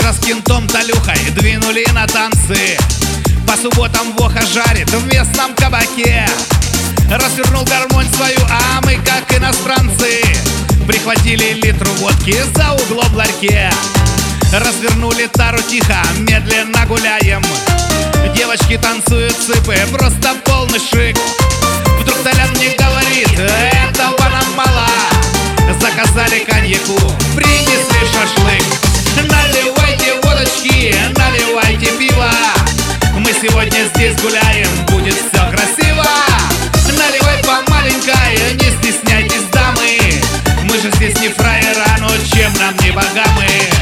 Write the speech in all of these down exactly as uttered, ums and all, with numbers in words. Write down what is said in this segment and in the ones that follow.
Утро с кентом Толюхой двинули на танцы. По субботам Воха жарит в местном кабаке. Развернул гармонь свою, а мы как иностранцы прихватили литру водки за углом в ларьке. Развернули тару тихо, медленно гуляем. Девочки танцуют цыпы, просто полный шик. Вдруг Толян мне говорит: этого нам мало. Заказали коньяку, принесли шашлык. Наливайте водочки, наливайте пиво. Мы сегодня здесь гуляем, будет все красиво. Наливай по маленькой, не стесняйтесь, дамы. Мы же здесь не фраера, но чем нам не богамы?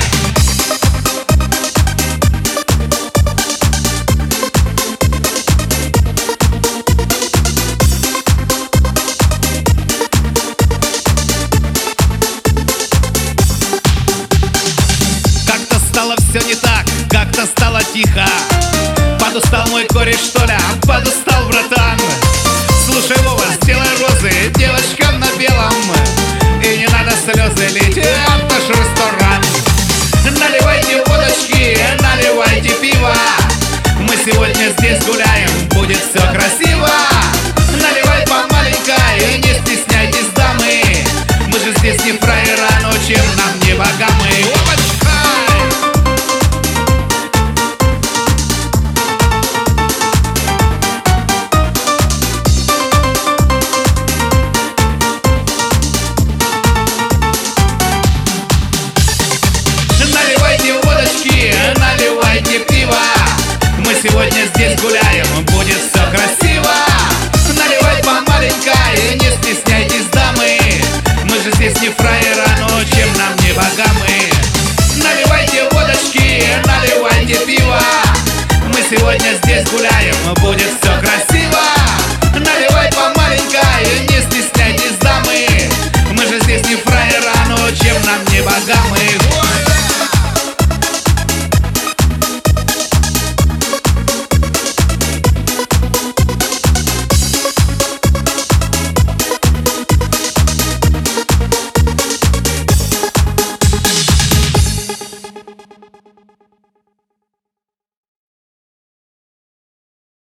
Как-то стало все не так, как-то стало тихо. Подустал мой кореш, что ли, подустал.